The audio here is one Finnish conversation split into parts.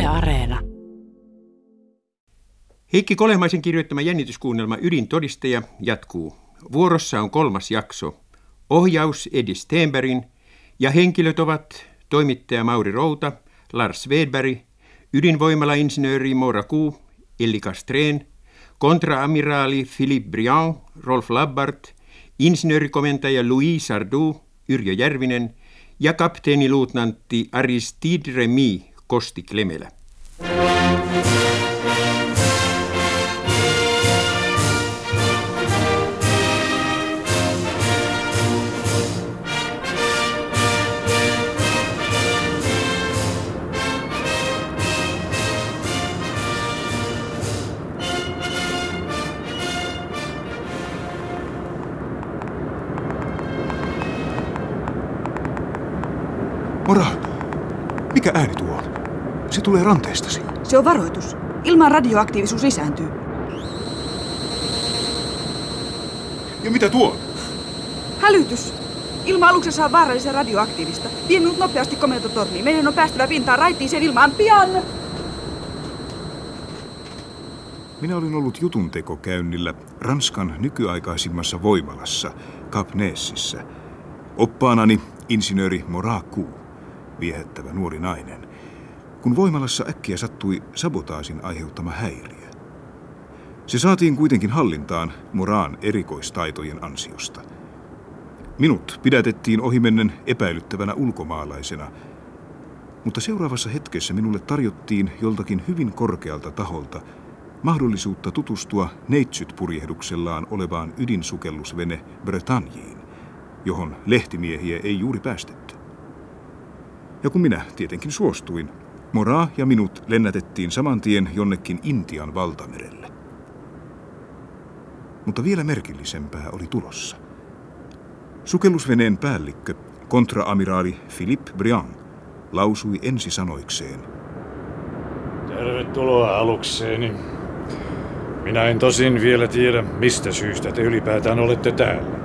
Areena. Heikki Kolehmaisen kirjoittama jännityskuunnelma Ydintodistaja jatkuu. Vuorossa on 3. jakso. Ohjaus Eddie Stenbergin ja henkilöt ovat toimittaja Mauri Routa, Lars Svedberg, ydinvoimalainsinööri Maura Kuu, Elli Castrén, kontraamiraali Philippe Briand, Rolf Labbart, insinöörikomentaja Louis Sardou, Yrjö Järvinen ja kapteeniluutnantti Aristide Remy, Kosti Klemelä. Mora, mikä ääni tuo on? Se tulee ranteestasi. Se on varoitus. Ilman radioaktiivisuus lisääntyy. Ja mitä tuo on? Hälytys! Ilma-aluksessa on vaarallisen radioaktiivista. Vie minut nopeasti komentotorniin. Meidän on päästävä pintaan raittiiseen ilmaan pian! Minä olin ollut jutuntekokäynnillä Ranskan nykyaikaisimmassa voimalassa, Cap Nessissä. Oppaanani insinööri Maura Kuu, viehättävä nuori nainen, kun voimalassa äkkiä sattui sabotaasin aiheuttama häiriö. Se saatiin kuitenkin hallintaan Mauraan erikoistaitojen ansiosta. Minut pidätettiin ohimennen epäilyttävänä ulkomaalaisena, mutta seuraavassa hetkessä minulle tarjottiin joltakin hyvin korkealta taholta mahdollisuutta tutustua neitsyt-purjehduksellaan olevaan ydinsukellusvene Bretagneen, johon lehtimiehiä ei juuri päästetty. Ja kun minä tietenkin suostuin, Maura ja minut lennätettiin saman tien jonnekin Intian valtamerelle. Mutta vielä merkillisempää oli tulossa. Sukellusveneen päällikkö, kontraamiraali Philippe Briand, lausui ensisanoikseen: Tervetuloa alukseeni. Minä en tosin vielä tiedä, mistä syystä te ylipäätään olette täällä.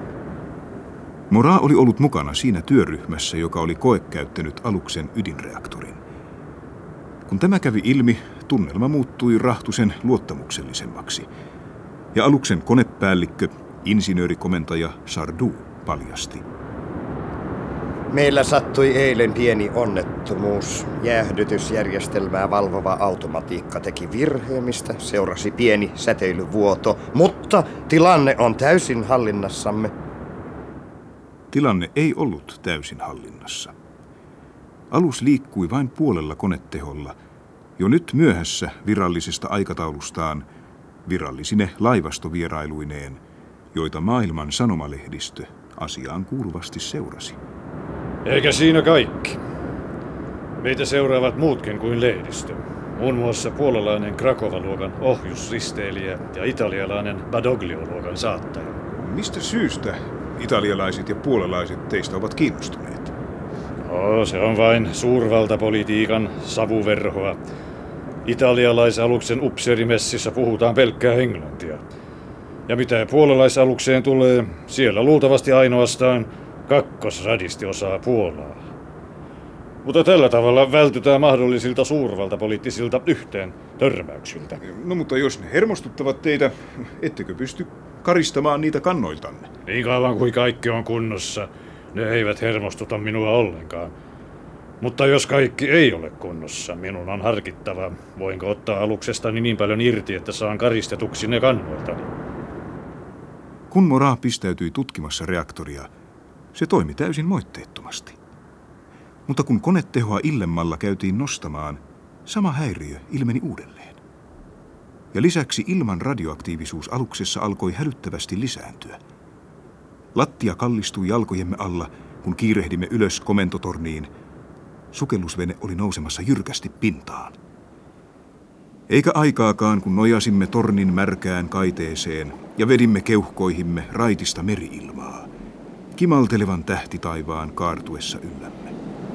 Maura oli ollut mukana siinä työryhmässä, joka oli koekäyttänyt aluksen ydinreaktorin. Kun tämä kävi ilmi, tunnelma muuttui rahtusen luottamuksellisemmaksi. Ja aluksen konepäällikkö, insinöörikomentaja Sardou paljasti: Meillä sattui eilen pieni onnettomuus. Jäähdytysjärjestelmää valvova automatiikka teki virheen, mistä seurasi pieni säteilyvuoto, mutta tilanne on täysin hallinnassamme. Tilanne ei ollut täysin hallinnassa. Alus liikkui vain puolella koneteholla, jo nyt myöhässä virallisesta aikataulustaan, virallisine laivastovierailuineen, joita maailman sanomalehdistö asiaan kuuluvasti seurasi. Eikä siinä kaikki. Meitä seuraavat muutkin kuin lehdistö. Muun muassa puolalainen Krakova-luokan ohjusristeilijä ja italialainen Badoglio-luokan saattaja. Mistä syystä italialaiset ja puolalaiset teistä ovat kiinnostuneet? Se on vain suurvaltapolitiikan savuverhoa. Italialaisaluksen upseerimessissä puhutaan pelkkää englantia. Ja mitä puolalaisalukseen tulee, siellä luultavasti ainoastaan kakkosradisti osaa puolaa. Mutta tällä tavalla vältytään mahdollisilta suurvaltapoliittisilta yhteen törmäyksiltä. No mutta jos ne hermostuttavat teitä, ettekö pysty karistamaan niitä kannoiltanne? Niin kauan kuin kaikki on kunnossa, ne eivät hermostuta minua ollenkaan. Mutta jos kaikki ei ole kunnossa, minun on harkittava, voinko ottaa aluksestani niin paljon irti, että saan karistetuksi ne kannoiltani. Kun Maura pistäytyi tutkimassa reaktoria, se toimi täysin moitteettomasti. Mutta kun konetehoa illemmalla käytiin nostamaan, sama häiriö ilmeni uudelleen. Ja lisäksi ilman radioaktiivisuus aluksessa alkoi hälyttävästi lisääntyä. Lattia kallistui jalkojemme alla, kun kiirehdimme ylös komentotorniin. Sukellusvene oli nousemassa jyrkästi pintaan. Eikä aikaakaan, kun nojasimme tornin märkään kaiteeseen ja vedimme keuhkoihimme raitista meri-ilmaa, kimaltelevan tähtitaivaan kaartuessa yllämme.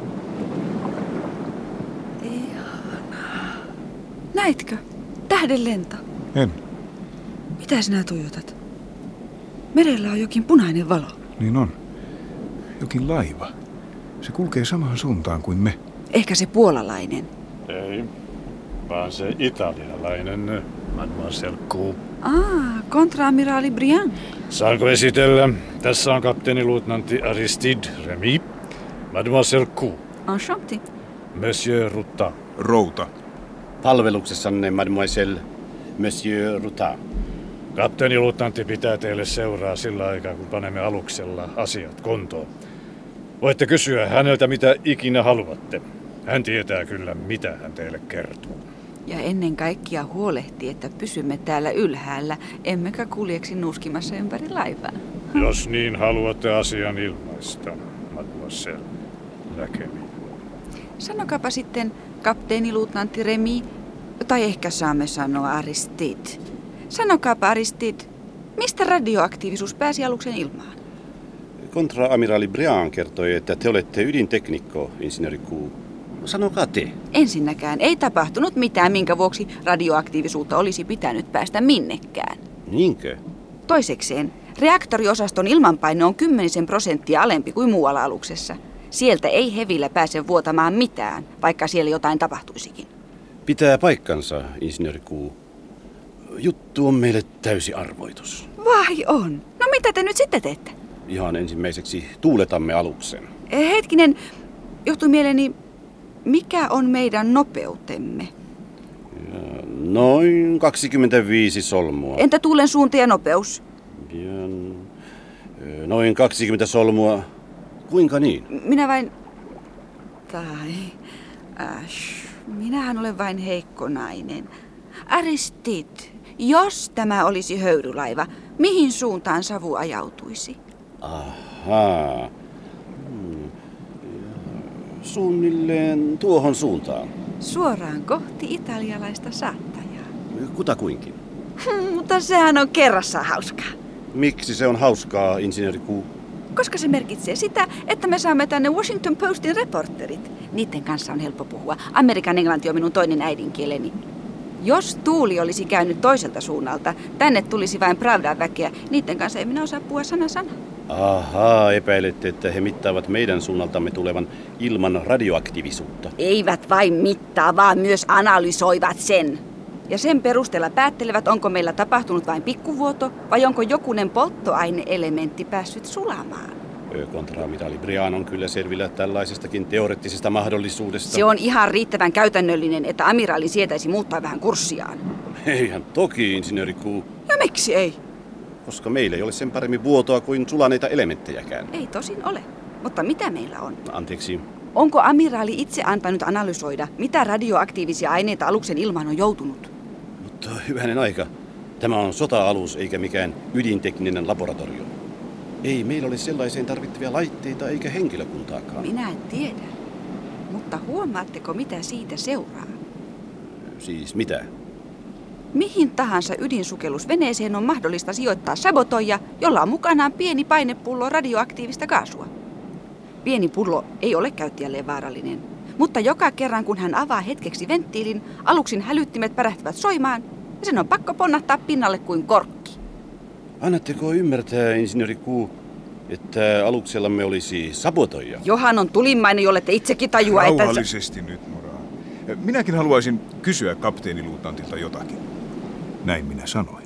Ihanaa. Näitkö? Tähden lento. En. Mitä sinä tuijotat? Merellä on jokin punainen valo. Niin on. Jokin laiva. Se kulkee samaan suuntaan kuin me. Ehkä se puolalainen. Ei, vaan se italialainen, Mademoiselle Q. Kontraamiraali Briand. Saanko esitellä? Tässä on kapteeniluutnantti Aristide Remy, Mademoiselle Q. Enchanté. Monsieur Ruta. Routa. Palveluksessanne, mademoiselle, monsieur Ruta. Kapteeniluutnantti pitää teille seuraa sillä aikaa, kun panemme aluksella asiat kuntoon. Voitte kysyä häneltä, mitä ikinä haluatte. Hän tietää kyllä, mitä hän teille kertoo. Ja ennen kaikkea huolehtii, että pysymme täällä ylhäällä, emmekä kuljeksi nuuskimassa ympäri laivaa. Jos niin haluatte asian ilmaista, mademoiselle, näkemiin. Sanokaapa sitten kapteeniluutnantti Remy, tai ehkä saamme sanoa Aristide. Sanokaapa Aristide, mistä radioaktiivisuus pääsi aluksen ilmaan? Kontra-amiraali Briand kertoi, että te olette ydinteknikko, insinööri Q. Sanokaa te. Ensinnäkään ei tapahtunut mitään, minkä vuoksi radioaktiivisuutta olisi pitänyt päästä minnekään. Niinkö? Toisekseen, reaktoriosaston ilmanpaine on 10% alempi kuin muualla aluksessa. Sieltä ei hevillä pääse vuotamaan mitään, vaikka siellä jotain tapahtuisikin. Pitää paikkansa, insinööri Q. Juttu on meille täysi arvoitus. Vai on? No mitä te nyt sitten teette? Ihan ensimmäiseksi tuuletamme aluksen. Hetkinen, johtui mieleeni, mikä on meidän nopeutemme? Noin 25 solmua. Entä tuulen suunta ja nopeus? Noin 20 solmua. Kuinka niin? Minä vain... minähän olen vain heikko nainen. Aristide, jos tämä olisi höyrylaiva, mihin suuntaan savu ajautuisi? Ahaa. Suunnilleen tuohon suuntaan. Suoraan kohti italialaista saattajaa. Kutakuinkin. Mutta sehän on kerrassaan hauskaa. Miksi se on hauskaa, insinööri Q? Koska se merkitsee sitä, että me saamme tänne Washington Postin reporterit. Niiden kanssa on helppo puhua. Amerikan englanti on minun toinen äidinkieleni. Jos tuuli olisi käynyt toiselta suunnalta, tänne tulisi vain Pravdan väkeä. Niiden kanssa ei minä osaa puhua sana. Ahaa, epäilette, että he mittaavat meidän suunnaltamme tulevan ilman radioaktiivisuutta. Eivät vain mittaa, vaan myös analysoivat sen. Ja sen perusteella päättelevät, onko meillä tapahtunut vain pikkuvuoto vai onko jokunen polttoaineelementti päässyt sulamaan. Kontra-amiraali Briand on kyllä selvillä tällaisestakin teoreettisesta mahdollisuudesta. Se on ihan riittävän käytännöllinen, että amiraali sietäisi muuttaa vähän kurssiaan. Eihän toki, insinööri Q. Ja miksi ei? Koska meillä ei ole sen paremmin vuotoa kuin sulaneita elementtejäkään. Ei tosin ole. Mutta mitä meillä on? Anteeksi. Onko amiraali itse antanut analysoida, mitä radioaktiivisia aineita aluksen ilmaan on joutunut? Mutta hyvänen aika. Tämä on sota-alus eikä mikään ydintekninen laboratorio. Ei meillä ole sellaiseen tarvittavia laitteita eikä henkilökuntaakaan. Minä en tiedä. Mutta huomaatteko, mitä siitä seuraa? Siis mitä? Mihin tahansa ydinsukellusveneeseen on mahdollista sijoittaa sabotoija, jolla on mukanaan pieni painepullo radioaktiivista kaasua. Pieni pullo ei ole käyttäjälleen vaarallinen, mutta joka kerran kun hän avaa hetkeksi venttiilin, aluksin hälyttimet pärähtävät soimaan ja sen on pakko ponnahtaa pinnalle kuin korkki. Annatteko ymmärtää, insinööri Q, että aluksellamme olisi sabotoija? Johan on tulimmainen, jolle te itsekin tajua, että... Rauhallisesti nyt, Moraa. Minäkin haluaisin kysyä kapteeniluutnantilta jotakin. Näin minä sanoin.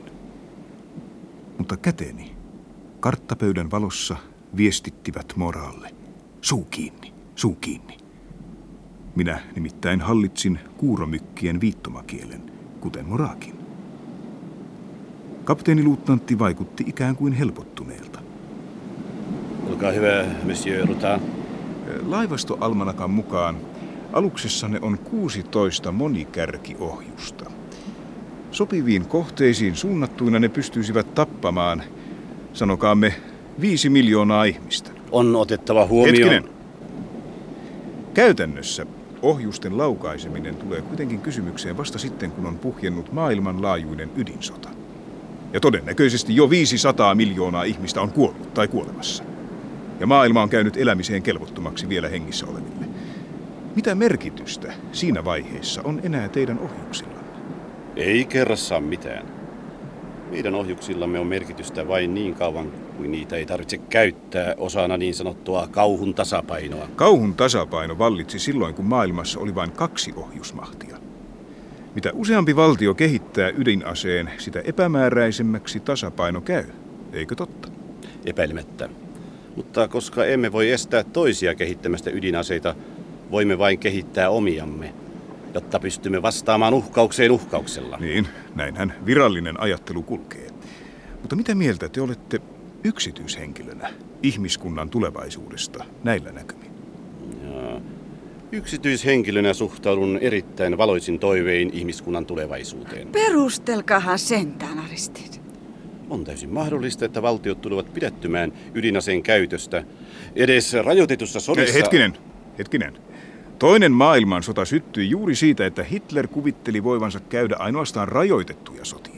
Mutta käteni karttapöydän valossa viestittivät Moraalle. Suu kiinni, suu kiinni. Minä nimittäin hallitsin kuuromykkien viittomakielen, kuten Moraakin. Kapteeniluutnantti vaikutti ikään kuin helpottuneelta. Olkaa hyvä, monsieur Ruta. Laivastoalmanakan mukaan aluksessanne on 16 monikärkiohjusta. Sopiviin kohteisiin suunnattuina ne pystyisivät tappamaan, sanokaamme, 5 miljoonaa ihmistä. On otettava huomioon... Hetkinen. Käytännössä ohjusten laukaiseminen tulee kuitenkin kysymykseen vasta sitten, kun on puhjennut maailmanlaajuinen ydinsota. Ja todennäköisesti jo 500 miljoonaa ihmistä on kuollut tai kuolemassa. Ja maailma on käynyt elämiseen kelvottomaksi vielä hengissä oleville. Mitä merkitystä siinä vaiheessa on enää teidän ohjuksillanne? Ei kerrassaan mitään. Meidän ohjuksillamme on merkitystä vain niin kauan, kuin niitä ei tarvitse käyttää osana niin sanottua kauhun tasapainoa. Kauhun tasapaino vallitsi silloin, kun maailmassa oli vain 2 ohjusmahtia. Mitä useampi valtio kehittää ydinaseen, sitä epämääräisemmäksi tasapaino käy. Eikö totta? Epäilemättä. Mutta koska emme voi estää toisia kehittämästä ydinaseita, voimme vain kehittää omiamme, jotta pystymme vastaamaan uhkaukseen uhkauksella. Niin, näinhän virallinen ajattelu kulkee. Mutta mitä mieltä te olette yksityishenkilönä ihmiskunnan tulevaisuudesta näillä näkymin? Yksityishenkilönä suhtaudun erittäin valoisin toivein ihmiskunnan tulevaisuuteen. Perustelkahan sentään, Aristid. On täysin mahdollista, että valtiot tulevat pidättymään ydinaseen käytöstä edes rajoitetussa sodissa. Hetkinen. Toinen maailmansota syttyi juuri siitä, että Hitler kuvitteli voivansa käydä ainoastaan rajoitettuja sotia.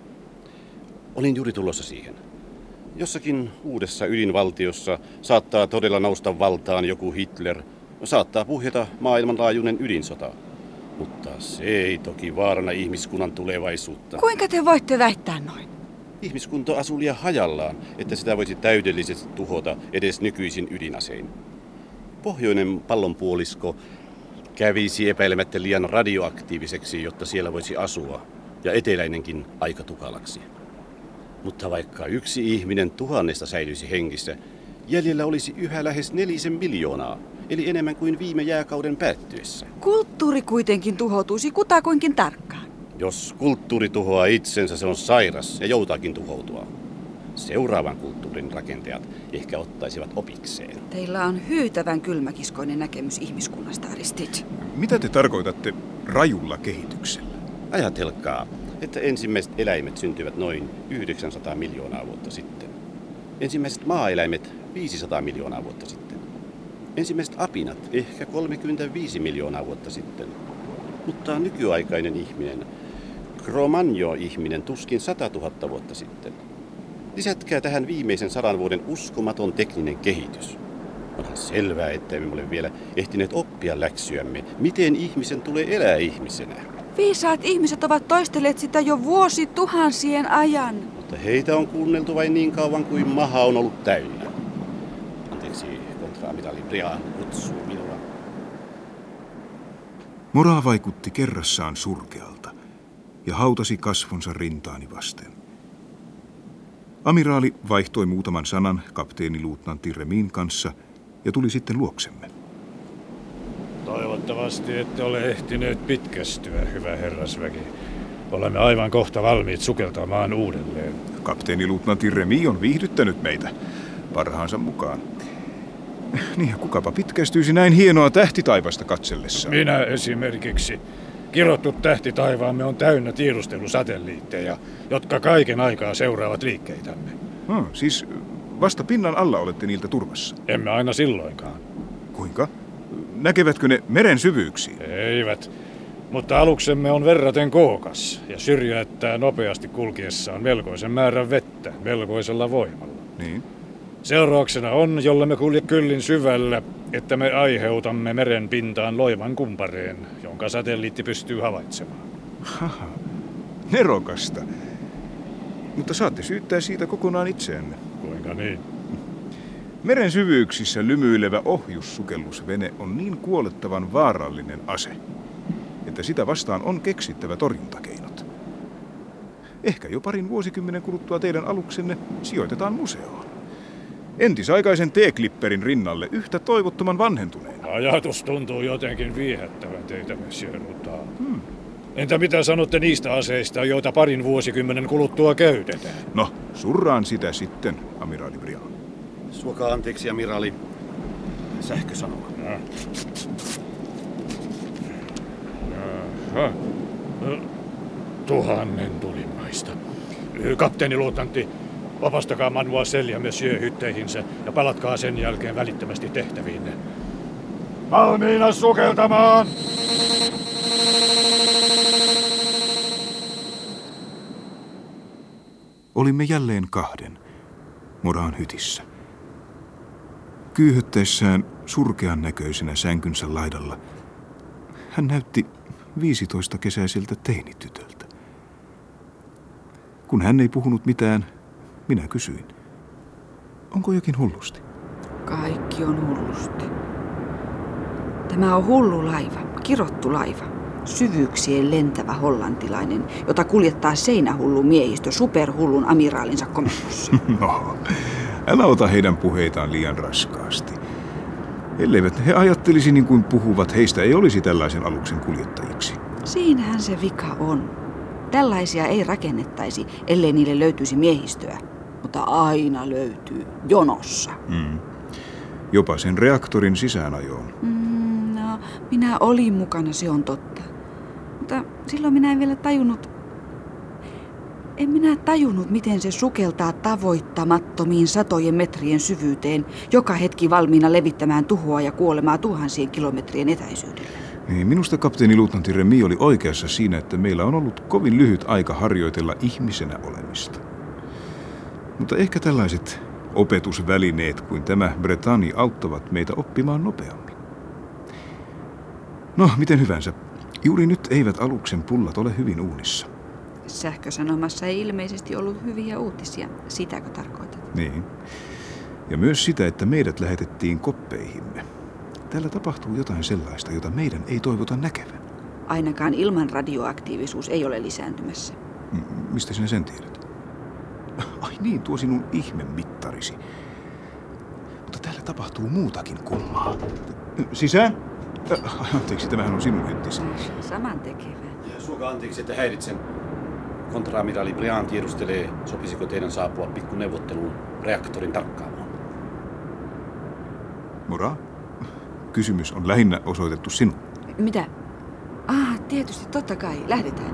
Olin juuri tulossa siihen. Jossakin uudessa ydinvaltiossa saattaa todella nousta valtaan joku Hitler, saattaa puhjeta maailmanlaajuinen ydinsota. Mutta se ei toki vaaranna ihmiskunnan tulevaisuutta. Kuinka te voitte väittää noin? Ihmiskunta asuu liian hajallaan, että sitä voisi täydellisesti tuhota edes nykyisin ydinasein. Pohjoinen pallonpuolisko kävisi epäilemättä liian radioaktiiviseksi, jotta siellä voisi asua, ja eteläinenkin aika tukalaksi. Mutta vaikka yksi ihminen 1000 säilyisi hengissä, jäljellä olisi yhä lähes 4 miljoonaa, eli enemmän kuin viime jääkauden päättyessä. Kulttuuri kuitenkin tuhoutuisi kutakuinkin tarkkaan. Jos kulttuuri tuhoaa itsensä, se on sairas ja joutaakin tuhoutua. Seuraavan kulttuurin rakentajat ehkä ottaisivat opikseen. Teillä on hyytävän kylmäkiskoinen näkemys ihmiskunnasta, Aristid. Mitä te tarkoitatte rajulla kehityksellä? Ajatelkaa, että ensimmäiset eläimet syntyivät noin 900 miljoonaa vuotta sitten. Ensimmäiset maaeläimet 500 miljoonaa vuotta sitten. Ensimmäiset apinat ehkä 35 miljoonaa vuotta sitten. Mutta nykyaikainen ihminen, Cro-Magnon-ihminen, tuskin 100 000 vuotta sitten. Lisätkää tähän viimeisen 100 vuoden uskomaton tekninen kehitys. Onhan selvää, että emme ole vielä ehtineet oppia läksyämme, miten ihmisen tulee elää ihmisenä. Viisaat ihmiset ovat toistelleet sitä jo vuosituhansien ajan. Mutta heitä on kuunneltu vain niin kauan kuin maha on ollut täynnä. Anteeksi, kontra-amiraali Briand kutsuu minua. Moraa vaikutti kerrassaan surkealta ja hautasi kasvonsa rintaani vasten. Amiraali vaihtoi muutaman sanan kapteeniluutnantti Remin kanssa ja tuli sitten luoksemme. Toivottavasti ette ole ehtineet pitkästyä, hyvä herrasväki. Olemme aivan kohta valmiit sukeltamaan uudelleen. Kapteeniluutnantti Remi on viihdyttänyt meitä parhaansa mukaan. Niin ja kukapa pitkästyisi näin hienoa tähtitaivasta katsellessa. Minä esimerkiksi. Kirottu tähtitaivaamme on täynnä tiedustelusatelliitteja, jotka kaiken aikaa seuraavat liikkeitämme. Siis vasta pinnan alla olette niiltä turvassa? Emme aina silloinkaan. Kuinka? Näkevätkö ne meren syvyyksiin? Eivät, mutta aluksemme on verraten kookas ja syrjäyttää nopeasti kulkiessaan melkoisen määrän vettä melkoisella voimalla. Niin. Seurauksena on, jollemme kulje kyllin syvällä, että me aiheutamme meren pintaan loivan kumpareen, jonka satelliitti pystyy havaitsemaan. Haha, nerokasta. Mutta saatte syyttää siitä kokonaan itseänne. Kuinka niin? Meren syvyyksissä lymyilevä ohjussukellusvene on niin kuolettavan vaarallinen ase, että sitä vastaan on keksittävä torjuntakeinot. Ehkä jo parin vuosikymmenen kuluttua teidän aluksenne sijoitetaan museoon. Entisaikaisen T-klipperin rinnalle yhtä toivottoman vanhentuneen. Ajatus tuntuu jotenkin viehättävän teitä, Monsieur Ruta. Entä mitä sanotte niistä aseista, joita parin vuosikymmenen kuluttua käytetään? No, surraan sitä sitten, amiraali Briand. Suokaa anteeksi, amiraali. Sähkösanoma. Jaha. 1000 tulimaista. Kapteeniluutnantti, vapastakaa mademoiselle ja monsieur hytteihinsä ja palatkaa sen jälkeen välittömästi tehtäviinne. Valmiina sukeltamaan! Olimme jälleen kahden Moraan hytissä. Kyyhöttäessään surkean näköisenä sänkynsä laidalla, hän näytti 15-kesäiseltä teinitytöltä. Kun hän ei puhunut mitään, minä kysyin, onko jokin hullusti? Kaikki on hullusti. Tämä on hullu laiva, kirottu laiva. Syvyyksien lentävä hollantilainen, jota kuljettaa seinähullu miehistö superhullun amiraalinsa komennossa. No, älä ota heidän puheitaan liian raskaasti. Elleivät he ajattelisi niin kuin puhuvat, heistä ei olisi tällaisen aluksen kuljettajiksi. Siinähän se vika on. Tällaisia ei rakennettaisi, ellei niille löytyisi miehistöä. Mutta aina löytyy jonossa. Jopa sen reaktorin sisäänajoon. No, minä olin mukana, se on totta. Mutta silloin minä en vielä tajunnut... En minä tajunnut, miten se sukeltaa tavoittamattomiin satojen metrien syvyyteen, joka hetki valmiina levittämään tuhoa ja kuolemaa tuhansien kilometrien etäisyydellä. Niin, minusta kapteeni luutnantti Remy oli oikeassa siinä, että meillä on ollut kovin lyhyt aika harjoitella ihmisenä olemista. Mutta ehkä tällaiset opetusvälineet kuin tämä Bretagne auttavat meitä oppimaan nopeammin. No, miten hyvänsä. Juuri nyt eivät aluksen pullat ole hyvin uunissa. Sähkösanomassa ei ilmeisesti ollut hyviä uutisia. Sitäkö tarkoitat? Niin. Ja myös sitä, että meidät lähetettiin koppeihimme. Täällä tapahtuu jotain sellaista, jota meidän ei toivota näkevän. Ainakaan ilman radioaktiivisuus ei ole lisääntymässä. Mistä sinä sen tiedät? Ai niin, tuo sinun ihmemittarisi. Mutta täällä tapahtuu muutakin kummaa. Sisään? Anteeksi, tämähän on sinun hyttisi. Saman tekevä. Suokaa anteeksi, että häiritsen. Kontra-amiraali Briand tiedustelee, sopisiko teidän saapua pikkuneuvotteluun reaktorin tarkkaamoon. Mora, kysymys on lähinnä osoitettu sinulle. Mitä? Tietysti, totta kai. Lähdetään.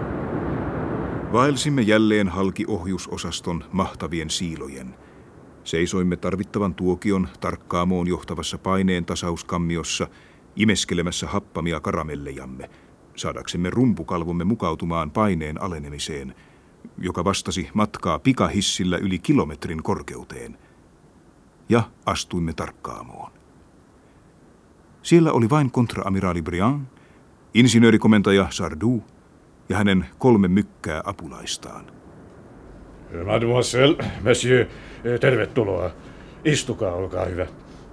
Vaelsimme jälleen halki ohjusosaston mahtavien siilojen. Seisoimme tarvittavan tuokion tarkkaamoon johtavassa paineen tasauskammiossa, imeskelemässä happamia karamellejamme, saadaksemme rumpukalvomme mukautumaan paineen alenemiseen, joka vastasi matkaa pikahissillä yli kilometrin korkeuteen. Ja astuimme tarkkaamoon. Siellä oli vain kontra-amiraali Briand, insinöörikomentaja Sardou ja hänen 3 mykkää apulaistaan. Mademoiselle, monsieur, tervetuloa. Istukaa, olkaa hyvä.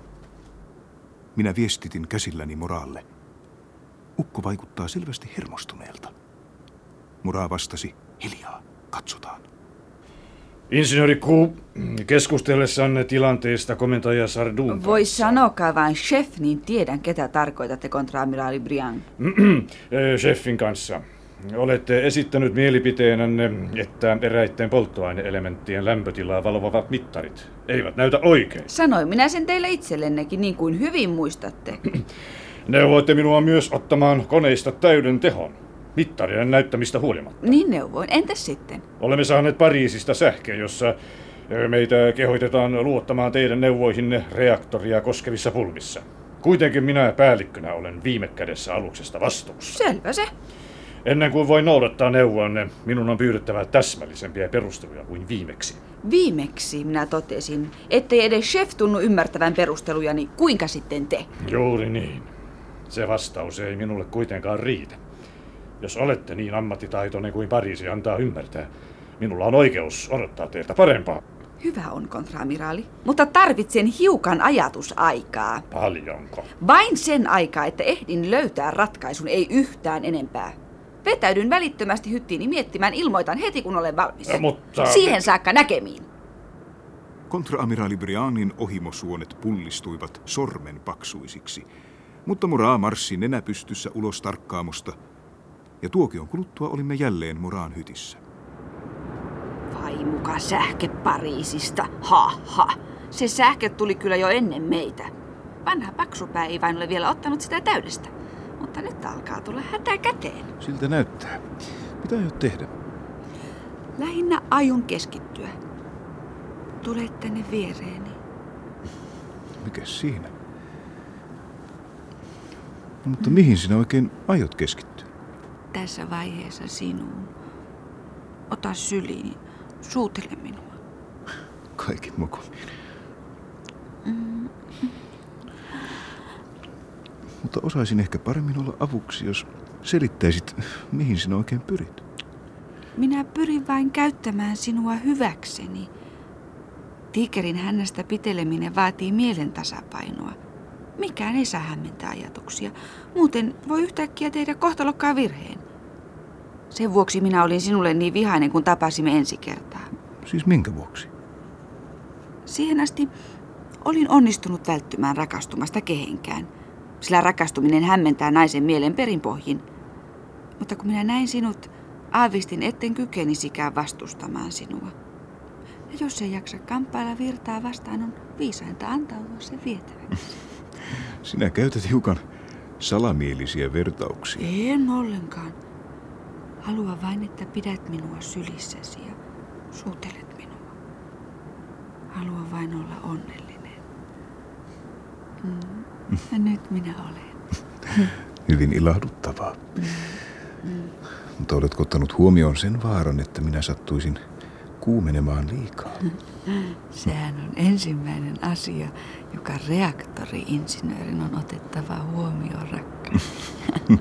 Minä viestitin käsilläni Moralle. Ukko vaikuttaa selvästi hermostuneelta. Mora vastasi, hiljaa, katsotaan. Insinööri Q, keskustellessanne tilanteesta komentaja Sardoun. Voi sanokaa vain chef, niin tiedän ketä tarkoitatte, kontra-amiraali Briand. Chefin kanssa. Olette esittänyt mielipiteenänne, että eräitten polttoaineelementtien lämpötilaa valvovat mittarit eivät näytä oikein. Sanoin minä sen teille itsellennekin, niin kuin hyvin muistatte. Neuvoitte minua myös ottamaan koneista täyden tehon, mittarien näyttämistä huolimatta. Niin neuvoin. Entäs sitten? Olemme saaneet Pariisista sähkeä, jossa meitä kehoitetaan luottamaan teidän neuvoihinne reaktoria koskevissa pulmissa. Kuitenkin minä päällikkönä olen viime kädessä aluksesta vastuussa. Selvä se. Ennen kuin voin noudattaa neuvoanne, minun on pyydettävä täsmällisempiä perusteluja kuin viimeksi. Viimeksi minä totesin, ettei edes chef tunnu ymmärtävän perustelujani, kuinka sitten te? Juuri niin. Se vastaus ei minulle kuitenkaan riitä. Jos olette niin ammattitaitoinen kuin Pariisi antaa ymmärtää, minulla on oikeus odottaa teiltä parempaa. Hyvä on, kontra-amiraali, mutta tarvitsen hiukan ajatusaikaa. Paljonko? Vain sen aikaa, että ehdin löytää ratkaisun, ei yhtään enempää. Vetäydyn välittömästi hyttiini miettimään, ilmoitan heti kun olen valmis. Mutta... Siihen saakka näkemiin. Kontra-amiraali Briandin ohimosuonet pullistuivat sormen paksuisiksi, mutta Mora marssi nenäpystyssä ulos tarkkaamosta, ja tuokion kuluttua olimme jälleen Moran hytissä. Vai muka sähke Pariisista, ha. Se sähke tuli kyllä jo ennen meitä. Vanha paksupää ei vain ole vielä ottanut sitä täydestä, mutta nyt alkaa tulla hätä käteen. Siltä näyttää. Mitä aiot tehdä? Lähinnä aion keskittyä. Tule tänne viereeni. Mikäs siinä? Mutta mihin sinä oikein aiot keskittyä? Tässä vaiheessa sinuun. Ota syliin. Suutele minua. Kaikin mokomiin. Mutta osaisin ehkä paremmin olla avuksi, jos selittäisit, mihin sinä oikein pyrit. Minä pyrin vain käyttämään sinua hyväkseni. Tiikerin hännästä piteleminen vaatii mielen tasapainoa. mikään ei saa hämmentää ajatuksia. Muuten voi yhtäkkiä tehdä kohtalokkaan virheen. Sen vuoksi minä olin sinulle niin vihainen, kun tapasimme ensi kertaa. Siis minkä vuoksi? Siihen asti olin onnistunut välttymään rakastumasta kehenkään, sillä rakastuminen hämmentää naisen mielen perinpohjin. Mutta kun minä näin sinut, aavistin, etten kykenisikään vastustamaan sinua. Ja jos ei jaksa kamppailla virtaa vastaan, on viisainta antautua sen vietäväksi. Sinä käytät hiukan salamielisiä vertauksia. En ollenkaan. Halua vain, että pidät minua sylissäsi ja suutelet minua. Haluan vain olla onnellinen. Ja nyt minä olen. Hyvin ilahduttavaa. Mutta oletko ottanut huomioon sen vaaran, että minä sattuisin kuumenemaan liikaa? Sehän on ensimmäinen asia, joka reaktori-insinöörin on otettava huomioon, rakkaus.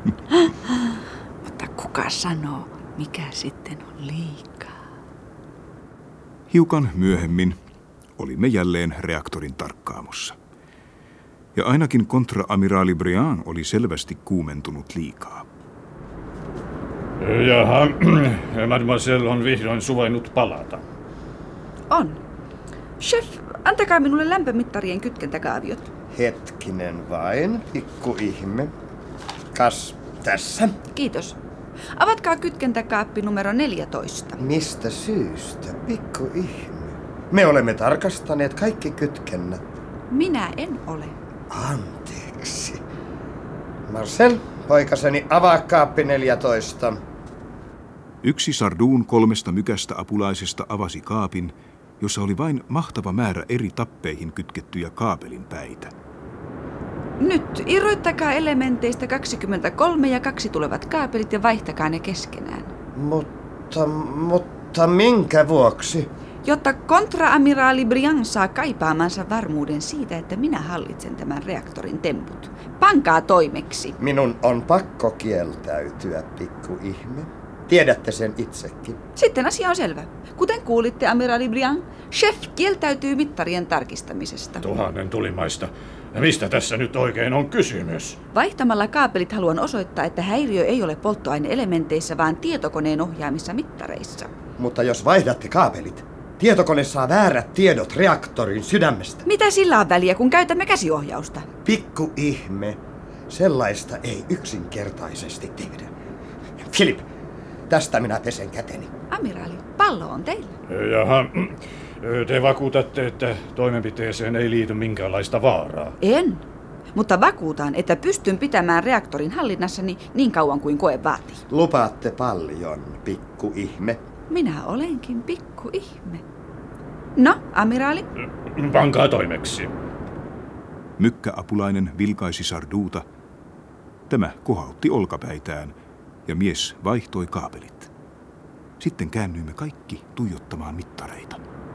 Mutta kuka sanoo, mikä sitten on liikaa? Hiukan myöhemmin olimme jälleen reaktorin tarkkaamossa. Ja ainakin kontra-amiraali Briand oli selvästi kuumentunut liikaa. Jaha, mademoiselle on vihdoin suvainnut palata. On. Chef, antakaa minulle lämpömittarien kytkentäkaaviot. Hetkinen vain, pikku ihme. Kas tässä. Kiitos. Avatkaa kytkentäkaappi numero 14. Mistä syystä, pikku ihme? Me olemme tarkastaneet kaikki kytkennät. Minä en ole. Anteeksi. Marcel, poikaseni, avaa kaappi 14. Yksi Sarduun 3 mykästä apulaisesta avasi kaapin, jossa oli vain mahtava määrä eri tappeihin kytkettyjä kaapelin päitä. Nyt irroittakaa elementeistä 23 ja 2 tulevat kaapelit ja vaihtakaa ne keskenään. Mutta minkä vuoksi? Jotta kontra-amiraali Briand saa kaipaamansa varmuuden siitä, että minä hallitsen tämän reaktorin temput. Pankaa toimeksi. Minun on pakko kieltäytyä, pikku ihme. Tiedätte sen itsekin. Sitten asia on selvä. Kuten kuulitte, amiraali Briand, chef kieltäytyy mittarien tarkistamisesta. Tuhannen tulimaista. Mistä tässä nyt oikein on kysymys? Vaihtamalla kaapelit haluan osoittaa, että häiriö ei ole polttoaineelementeissä, vaan tietokoneen ohjaamissa mittareissa. Mutta jos vaihdatte kaapelit, tietokone saa väärät tiedot reaktorin sydämestä. Mitä sillä on väliä, kun käytämme käsiohjausta? Pikku ihme. Sellaista ei yksinkertaisesti tehdä. Philip, tästä minä pesen käteni. Amiraali, pallo on teillä. Jaha, te vakuutatte, että toimenpiteeseen ei liity minkäänlaista vaaraa. En, mutta vakuutan, että pystyn pitämään reaktorin hallinnassani niin kauan kuin koe vaatii. Lupaatte paljon, pikku ihme. Minä olenkin pikku ihme. No, amiraali? Pankaa toimeksi. Mykkäapulainen vilkaisi Sarduuta. Tämä kohautti olkapäitään ja mies vaihtoi kaapelit. Sitten käännyimme kaikki tuijottamaan mittareita.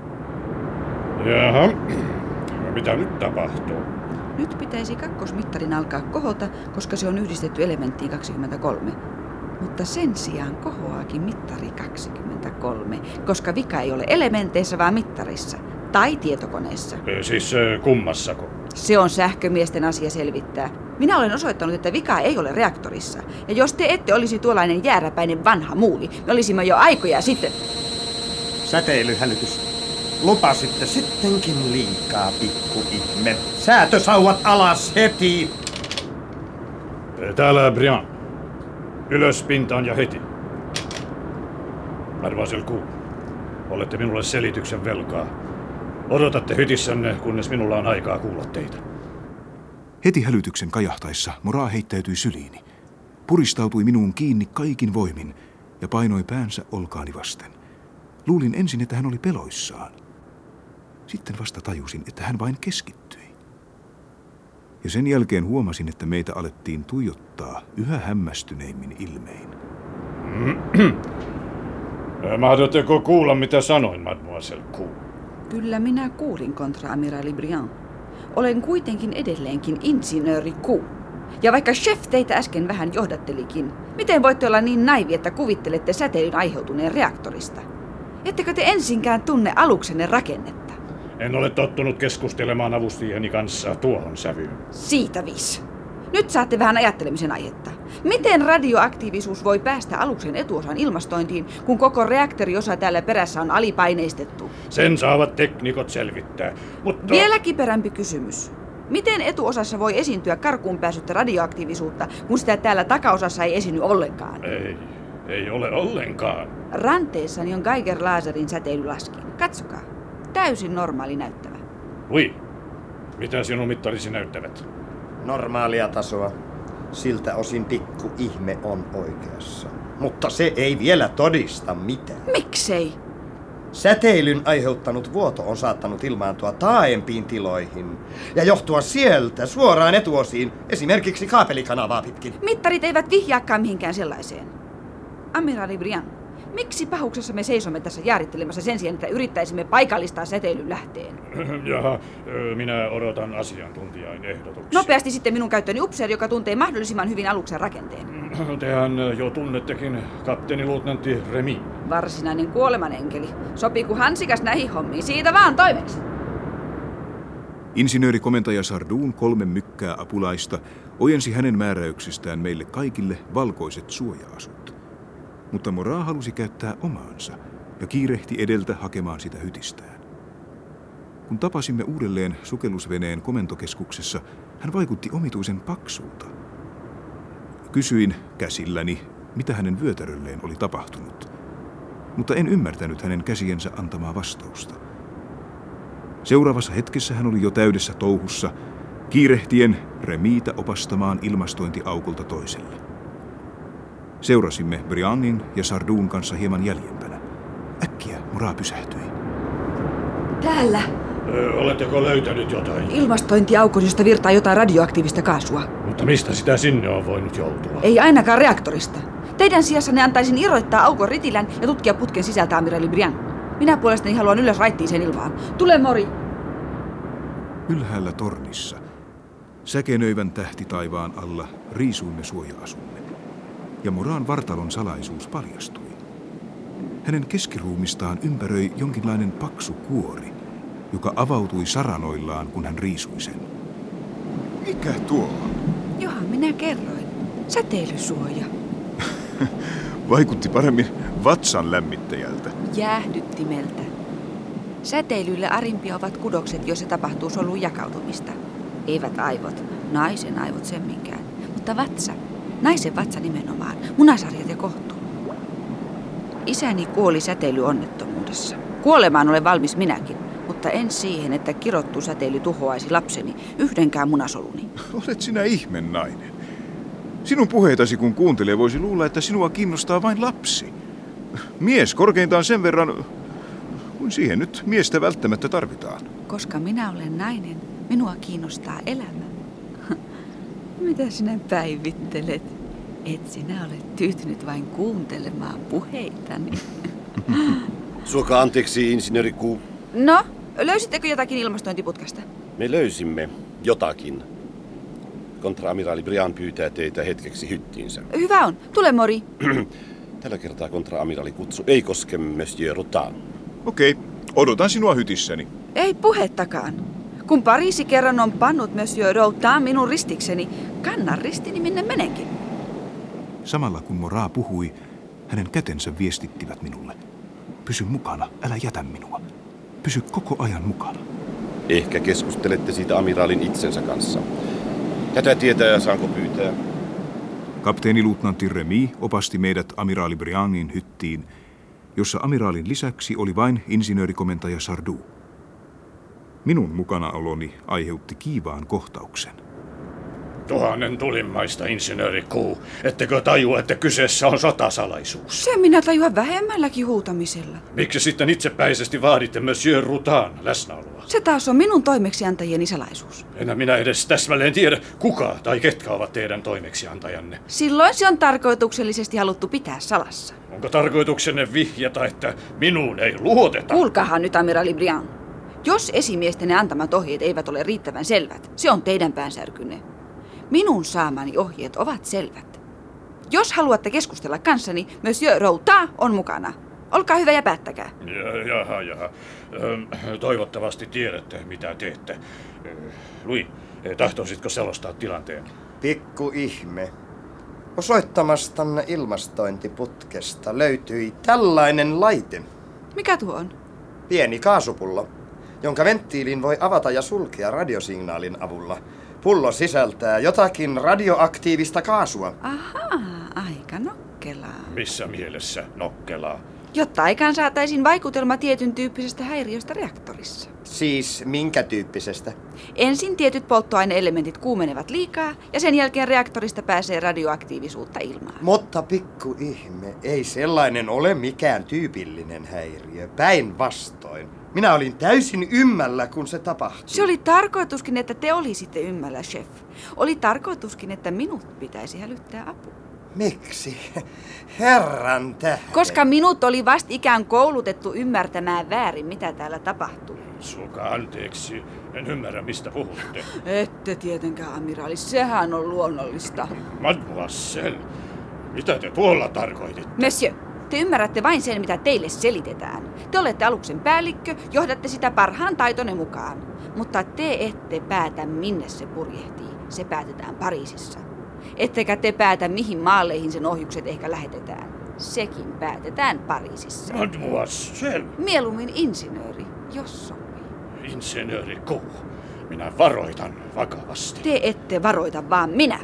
Jaha, mitä nyt tapahtuu? Nyt pitäisi kakkosmittarin alkaa kohota, koska se on yhdistetty elementtiin 23. Mutta sen sijaan kohoaakin mittari 23, koska vika ei ole elementeissä, vaan mittarissa. Tai tietokoneessa. Siis kummassako? Se on sähkömiesten asia selvittää. Minä olen osoittanut, että vika ei ole reaktorissa. Ja jos te ette olisi tuollainen jääräpäinen vanha muuli, me olisimme jo aikoja sitten... Säteilyhälytys. Lupasitte sittenkin liikaa, pikku ihme. Säätösauvat alas heti! Täällä Briand. Ylös pintaan ja heti. Mademoiselle Q, olette minulle selityksen velkaa. Odotatte hytissänne, kunnes minulla on aikaa kuulla teitä. Heti hälytyksen kajahtaessa Moraa heittäytyi syliini. Puristautui minuun kiinni kaikin voimin ja painoi päänsä olkaani vasten. Luulin ensin, että hän oli peloissaan. Sitten vasta tajusin, että hän vain keskittyi. Ja sen jälkeen huomasin, että meitä alettiin tuijottaa yhä hämmästyneimmin ilmein. Mahdotteko kuulla, mitä sanoin, mademoiselle Q? Kyllä minä kuulin, kontra-amiraali Briand. Olen kuitenkin edelleenkin insinööri Q. Ja vaikka chef teitä äsken vähän johdattelikin, miten voitte olla niin naivi, että kuvittelette säteilyn aiheutuneen reaktorista? Ettekö te ensinkään tunne aluksenne rakennetta? En ole tottunut keskustelemaan avustajani kanssa tuohon sävyyn. Siitä viis. Nyt saatte vähän ajattelemisen aihetta. Miten radioaktiivisuus voi päästä aluksen etuosan ilmastointiin, kun koko reaktoriosa täällä perässä on alipaineistettu? Sen saavat teknikot selvittää, mutta... Vielä kiperämpi kysymys. Miten etuosassa voi esiintyä karkuun pääsyttä radioaktiivisuutta, kun sitä täällä takaosassa ei esiinny ollenkaan? Ei ole ollenkaan. Ranteessani on Geiger-laserin säteilylaskin. Katsokaa. Täysin normaali näyttävä. Ui, mitä sinun mittarisi näyttävät? Normaalia tasoa. Siltä osin pikku ihme on oikeassa. Mutta se ei vielä todista mitään. Miksei? Säteilyn aiheuttanut vuoto on saattanut ilmaantua taaempiin tiloihin ja johtua sieltä suoraan etuosiin, esimerkiksi kaapelikanavaa pitkin. Mittarit eivät vihjaakaan mihinkään sellaiseen. Amiraali Briand, miksi pahuksessa me seisomme tässä jäärittelemassa sen sijaan, että yrittäisimme paikallistaa säteilyn lähteen? Jaha, minä odotan asiantuntijain ehdotuksia. Nopeasti sitten minun käyttööni upseeri, joka tuntee mahdollisimman hyvin aluksen rakenteen. Tehän jo tunnettekin kapteeniluutnantti Remy. Varsinainen kuolemanenkeli. Sopii kuin hansikas näihin hommiin. Siitä vaan toimeksi. Insinöörikomentaja Sardoun 3 mykkää apulaista ojensi hänen määräyksistään meille kaikille valkoiset suoja-asut. Mutta Moraa halusi käyttää omaansa ja kiirehti edeltä hakemaan sitä hytistään. Kun tapasimme uudelleen sukellusveneen komentokeskuksessa, hän vaikutti omituisen paksulta. Kysyin käsilläni, mitä hänen vyötärölleen oli tapahtunut, mutta en ymmärtänyt hänen käsiensä antamaa vastausta. Seuraavassa hetkessä hän oli jo täydessä touhussa, kiirehtien Remytä opastamaan ilmastointiaukolta toiselle. Seurasimme Briandin ja Sardoun kanssa hieman jäljempänä. Äkkiä Moraa pysähtyi. Täällä. Oletteko löytänyt jotain? Ilmastointiaukon, josta virtaa jotain radioaktiivista kaasua. Mutta mistä sitä sinne on voinut joutua? Ei ainakaan reaktorista. Teidän sijassanne antaisin irrottaa aukon ritilän ja tutkia putken sisältä, amiraali Briand. Minä puolestani haluan ylös raittiiseen ilmaan. Tule, Mori! Ylhäällä tornissa, säkenöivän tähtitaivaan alla, riisuimme suoja-asumme. Ja Moraan vartalon salaisuus paljastui. Hänen keskiruumistaan ympäröi jonkinlainen paksu kuori, joka avautui saranoillaan, kun hän riisui sen. Mikä tuo on? Johan minä kerroin. Säteilysuoja. Vaikutti paremmin vatsan lämmittäjältä. Jäähdyttimeltä. Säteilylle arimpia ovat kudokset, joissa tapahtuu solun jakautumista. Eivät aivot, naisen aivot semminkään, mutta vatsa. Naisen vatsa nimenomaan, munasarjat ja kohtu. Isäni kuoli säteilyonnettomuudessa. Kuolemaan olen valmis minäkin, mutta en siihen, että kirottu säteily tuhoaisi lapseni, yhdenkään munasoluni. Olet sinä ihme nainen. Sinun puheitasi kun kuuntelee, voisi luulla, että sinua kiinnostaa vain lapsi. Mies korkeintaan sen verran, kuin siihen nyt miestä välttämättä tarvitaan. Koska minä olen nainen, minua kiinnostaa elämä. Mitä sinä päivittelet? Et sinä ole tyytynyt vain kuuntelemaan puheitani. Suokaa anteeksi, insinööri Q. No, löysittekö jotakin ilmastointiputkasta? Me löysimme jotakin. Kontra-amiraali Briand pyytää teitä hetkeksi hyttiinsä. Hyvä on. Tule, Mori. Tällä kertaa kontra-amiraali kutsu ei koske Monsieur Rutan. Okei, odotan sinua hytissäni. Ei puhettakaan. Kun Pariisi kerran on pannut Monsieur Routin minun ristikseni, kannan ristini minne menenkin. Samalla kun Moraa puhui, hänen kätensä viestittivät minulle. Pysy mukana, älä jätä minua. Pysy koko ajan mukana. Ehkä keskustelette siitä amiraalin itsensä kanssa. Tätä tietää, saanko pyytää? Kapteeniluutnantti Remy opasti meidät amiraali Briandin hyttiin, jossa amiraalin lisäksi oli vain insinöörikomentaja Sardoun. Minun mukanaoloni aiheutti kiivaan kohtauksen. 1000 tulimmaista, insinööri Q. Ettekö tajua, että kyseessä on sotasalaisuus? Sen minä tajuan vähemmälläkin huutamisella. Miksi sitten itsepäisesti vaaditte Monsieur Rutan läsnäoloa? Se taas on minun toimeksiantajieni salaisuus. Enä minä edes täsmälleen tiedä, kuka tai ketkä ovat teidän toimeksiantajanne. Silloin se on tarkoituksellisesti haluttu pitää salassa. Onko tarkoituksenne vihjata, että minuun ei luoteta? Kuulkaahan nyt, amiraali Briand. Jos esimiestenne antamat ohjeet eivät ole riittävän selvät, se on teidän päänsärkynne. Minun saamani ohjeet ovat selvät. Jos haluatte keskustella kanssani, Monsieur Routin on mukana. Olkaa hyvä ja päättäkää. Jaha. Toivottavasti tiedätte, mitä teette. Louis, tahtoisitko selostaa tilanteen? Pikku ihme. Osoittamastanne ilmastointiputkesta löytyi tällainen laite. Mikä tuo on? Pieni kaasupullo, jonka venttiilin voi avata ja sulkea radiosignaalin avulla. Pullo sisältää jotakin radioaktiivista kaasua. Ahaa, aika nokkelaa. Missä mielessä nokkelaa? Jotta aikaan saataisiin vaikutelma tietyn tyyppisestä häiriöstä reaktorissa. Siis minkä tyyppisestä? Ensin tietyt polttoaineelementit kuumenevat liikaa ja sen jälkeen reaktorista pääsee radioaktiivisuutta ilmaan. Mutta pikku ihme, ei sellainen ole mikään tyypillinen häiriö. Päinvastoin. Minä olin täysin ymmällä, kun se tapahtui. Se oli tarkoituskin, että te olisitte ymmällä, chef. Oli tarkoituskin, että minut pitäisi hälyttää apua. Miksi? Herran tähden. Koska minut oli vastikään koulutettu ymmärtämään väärin, mitä täällä tapahtuu. Suokaa anteeksi, en ymmärrä mistä puhutte. Ette tietenkään, amiraali, sehän on luonnollista. Mademoiselle, mitä te tuolla tarkoititte? Monsieur, te ymmärrätte vain sen, mitä teille selitetään. Te olette aluksen päällikkö, johdatte sitä parhaan taitonne mukaan. Mutta te ette päätä, minne se purjehtii. Se päätetään Pariisissa. Ettekä te päätä, mihin maalleihin sen ohjukset ehkä lähetetään. Sekin päätetään Pariisissa. Mademoiselle. Mieluummin insinööri, jos sopii. Insinööri Kou, minä varoitan vakavasti. Te ette varoita, vaan minä.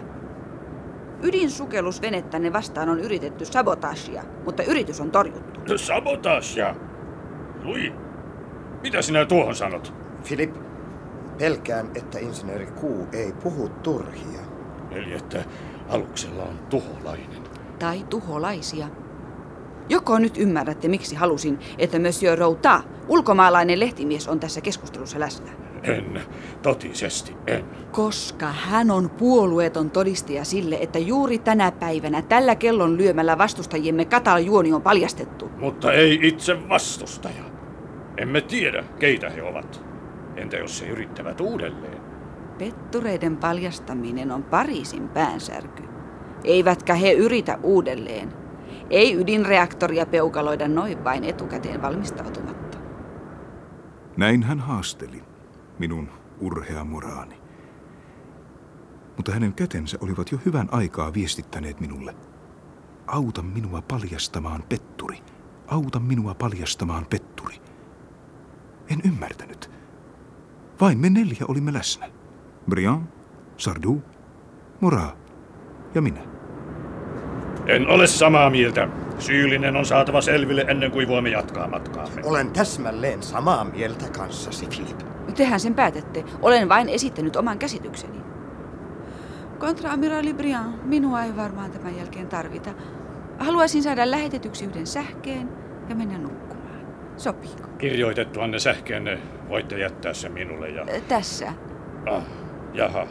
Ydinsukellusvenettänne vastaan on yritetty sabotaasia, mutta yritys on torjuttu. Sabotaasia? Louis, mitä sinä tuohon sanot? Philip, pelkään, että insinööri Q ei puhu turhia. Eli että aluksella on tuholainen. Tai tuholaisia. Joko nyt ymmärrätte, miksi halusin, että Monsieur Routa, ulkomaalainen lehtimies, on tässä keskustelussa läsnä? En, totisesti en. Koska hän on puolueeton todistaja sille, että juuri tänä päivänä tällä kellon lyömällä vastustajiemme kataljuoni on paljastettu. Mutta ei itse vastustaja. Emme tiedä, keitä he ovat. Entä jos he yrittävät uudelleen? Pettureiden paljastaminen on Pariisin päänsärky. Eivätkä he yritä uudelleen. Ei ydinreaktoria peukaloida noin vain etukäteen valmistautumatta. Näin hän haasteli, minun urhea Moraani. Mutta hänen kätensä olivat jo hyvän aikaa viestittäneet minulle. Auta minua paljastamaan petturi. Auta minua paljastamaan petturi. En ymmärtänyt. Vain me 4 olimme läsnä. Briand, Sardou, Morat ja minä. En ole samaa mieltä. Syyllinen on saatava selville ennen kuin voimme jatkaa matkaamme. Olen täsmälleen samaa mieltä kanssasi, Philip. Tehän sen päätätte. Olen vain esittänyt oman käsitykseni. Kontra-amiraali Briand, minua ei varmaan tämän jälkeen tarvita. Haluaisin saada lähetetyksi yhden sähkeen ja mennä nukkumaan. Sopiiko? Kirjoitettuanne sähkeenne voitte jättää sen minulle ja... Tässä. Jaha.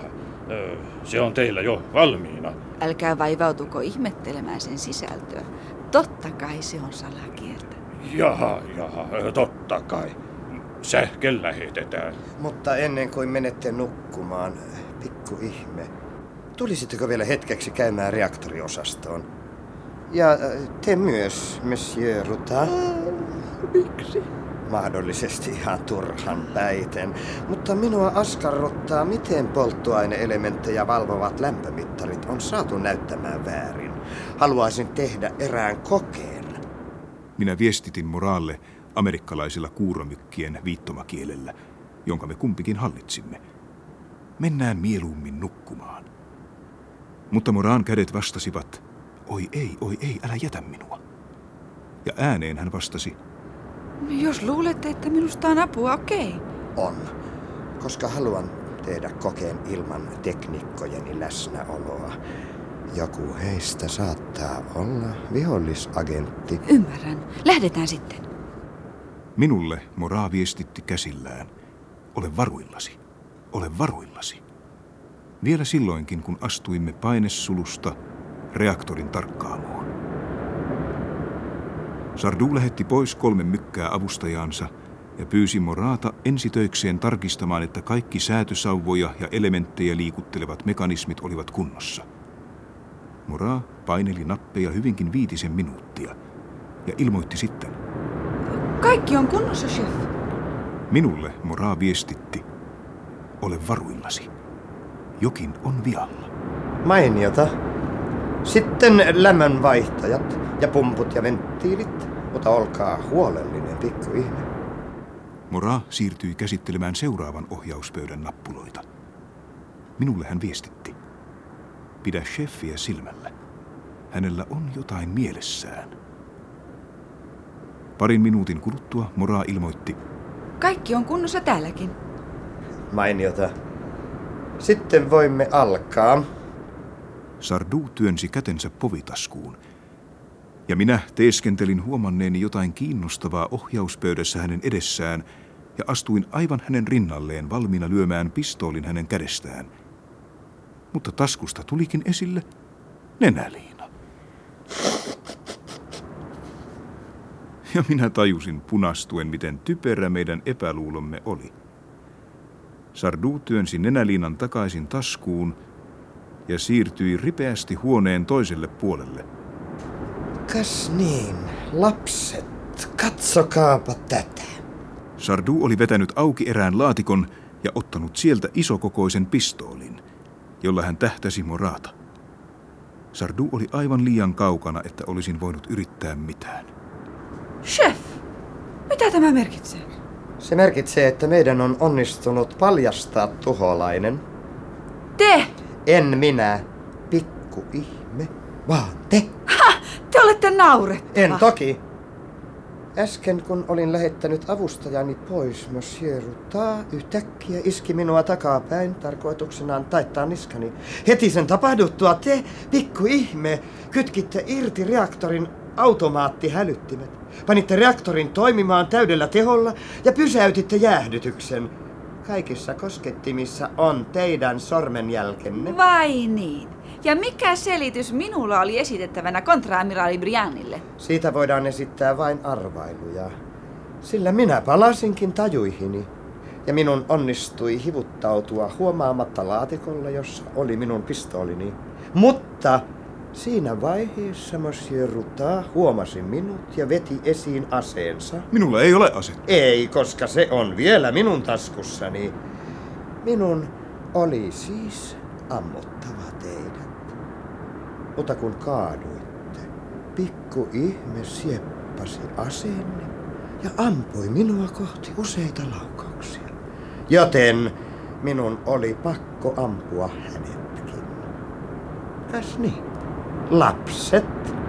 Se on teillä jo valmiina. Älkää vaivautuko ihmettelemään sen sisältöä. Totta kai se on salakieltä. Jaha, totta kai. Sähke lähetetään. Mutta ennen kuin menette nukkumaan, pikku ihme, tulisitteko vielä hetkeksi käymään reaktoriosastoon? Ja te myös, Monsieur Routa. Miksi? Mahdollisesti ihan turhan päiten, mutta minua askarruttaa, miten polttoaineelementtejä valvovat lämpömittarit on saatu näyttämään väärin. Haluaisin tehdä erään kokeen. Minä viestitin Moralle amerikkalaisilla kuuromykkien viittomakielellä, jonka me kumpikin hallitsimme. Mennään mieluummin nukkumaan. Mutta Moran kädet vastasivat, oi ei, älä jätä minua. Ja ääneen hän vastasi, jos luulette, että minusta on apua, okei. On, koska haluan tehdä kokeen ilman teknikkojeni läsnäoloa. Joku heistä saattaa olla vihollisagentti. Ymmärrän. Lähdetään sitten. Minulle Moraa viestitti käsillään, ole varuillasi, ole varuillasi. Vielä silloinkin, kun astuimme painesulusta reaktorin tarkkaamoon. Sardou lähetti pois 3 mykkää avustajaansa ja pyysi Moraata ensitöikseen tarkistamaan, että kaikki säätösauvoja ja elementtejä liikuttelevat mekanismit olivat kunnossa. Morat paineli nappeja hyvinkin 5 minuuttia, ja ilmoitti sitten. Kaikki on kunnossa, chef. Minulle Moraa viestitti. Ole varuillasi. Jokin on vialla. Mainiota. Sitten lämmönvaihtajat ja pumput ja venttiilit, mutta olkaa huolellinen, pikku ihme. Moraa siirtyi käsittelemään seuraavan ohjauspöydän nappuloita. Minulle hän viestitti. Pidä chefiä silmällä. Hänellä on jotain mielessään. Parin minuutin kuluttua Moraa ilmoitti. Kaikki on kunnossa täälläkin. Mainiota. Sitten voimme alkaa. Sardou työnsi kätensä povitaskuun. Ja minä teeskentelin huomanneeni jotain kiinnostavaa ohjauspöydässä hänen edessään ja astuin aivan hänen rinnalleen valmiina lyömään pistoolin hänen kädestään. Mutta taskusta tulikin esille nenäliina. Ja minä tajusin punastuen, miten typerä meidän epäluulomme oli. Sardou työnsi nenäliinan takaisin taskuun ja siirtyi ripeästi huoneen toiselle puolelle. Kas niin, lapset, katsokaapa tätä. Sardou oli vetänyt auki erään laatikon ja ottanut sieltä isokokoisen pistoolin, jolla hän tähtäsi Moraata. Sardou oli aivan liian kaukana, että olisin voinut yrittää mitään. Chef, mitä tämä merkitsee? Se merkitsee, että meidän on onnistunut paljastaa tuholainen. Te! En minä, pikku ihme, vaan te. Ha! Te olette naurettava. En toki. Äsken kun olin lähettänyt avustajani pois, Monsieur Routat yhtäkkiä iski minua takapäin tarkoituksenaan taittaa niskani. Heti sen tapahduttua te, pikku ihme, kytkitte irti reaktorin automaattihälyttimet. Panitte reaktorin toimimaan täydellä teholla ja pysäytitte jäähdytyksen. Kaikissa koskettimissa on teidän sormenjälkenne. Vai niin? Ja mikä selitys minulla oli esitettävänä kontraamiraali Briannille? Siitä voidaan esittää vain arvailuja. Sillä minä palasinkin tajuihini. Ja minun onnistui hivuttautua huomaamatta laatikolla, jossa oli minun pistoolini. Mutta siinä vaiheessa Monsieur Routat huomasi minut ja veti esiin aseensa. Minulla ei ole asetta. Ei, koska se on vielä minun taskussani. Minun oli siis ammuttava teidät. Mutta kun kaaduitte, pikku ihme sieppasi aseenne ja ampui minua kohti useita laukauksia. Joten minun oli pakko ampua hänetkin. Kas niin, lapset.